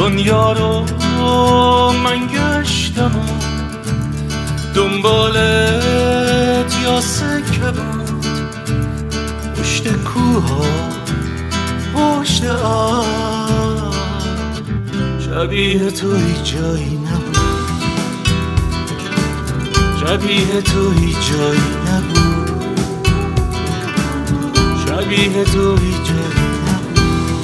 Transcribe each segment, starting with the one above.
دنیا رو من گشتم و دنبالت یا سکه بود، پشت کوها پشت آب، شبیه تو هیچ جایی نبود، شبیه تو هیچ جایی نبود، شبیه تو هیچ جایی نبود.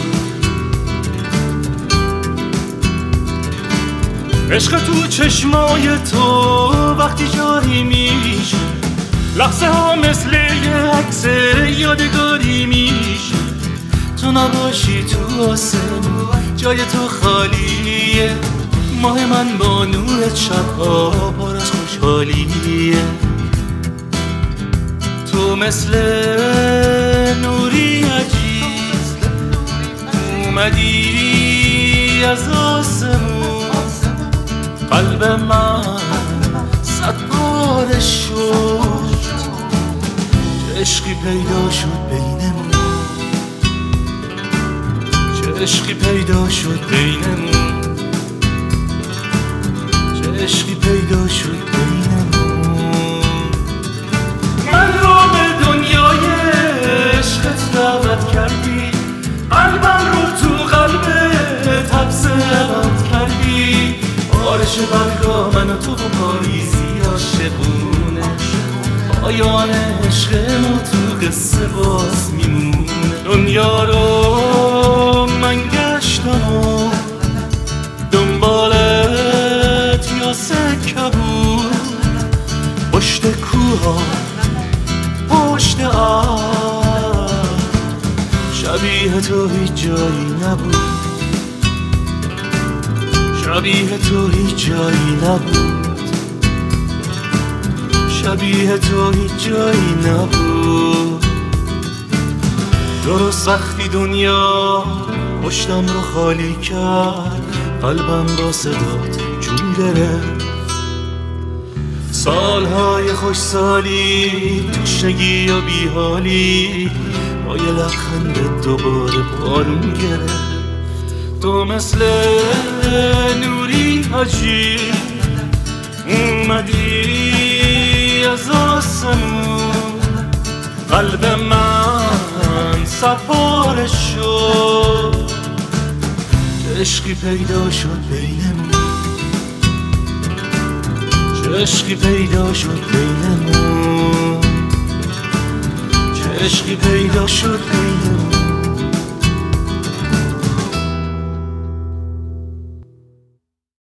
عشق تو چشمای تو وقتی جاری میشه، لحظه ها مثل یه عکس یادگاری میشه. تو نباشی تو آسمون جای تو خالیه، ماه من با نورت شبها پر از خوشحالیه. تو مثل نوری عجیب اومدی از آسمون، قلب من صد پاره شد، چه عشقی پیدا شد بینمون، چه عشقی پیدا شد بینمون، چه عشقی پیدا شد بینمون. من رو به دنیای عشقت دعوت کردی، قلبم رو تو قلبت حبس ابد کردی. بارش برگا من و تو و پاییزی عاشقونه، پایان عشق ما تو قصه باز میمونه. دنیا رو من گشتم و دنبالت یا سکه بود، پشت کوها پشت آب، شبیه تو هیچ جایی نبود، شبیه تو هیچ جایی نبود، شبیه تو هیچ جایی نبود. درست وقتی دنیا پشتم رو خالی کرد، قلبم با صدات جون گرفت. سالهای خوشسالی تشنگی و بیحالی با یه لبخند دوباره بارون گرفت. تو مثل نوری عجیب اومدی از آسمون، قلب من صد پاره شد، چه عشقی پیدا شد بینمون، چه عشقی پیدا شد بینمون، چه عشقی پیدا شد بینمون.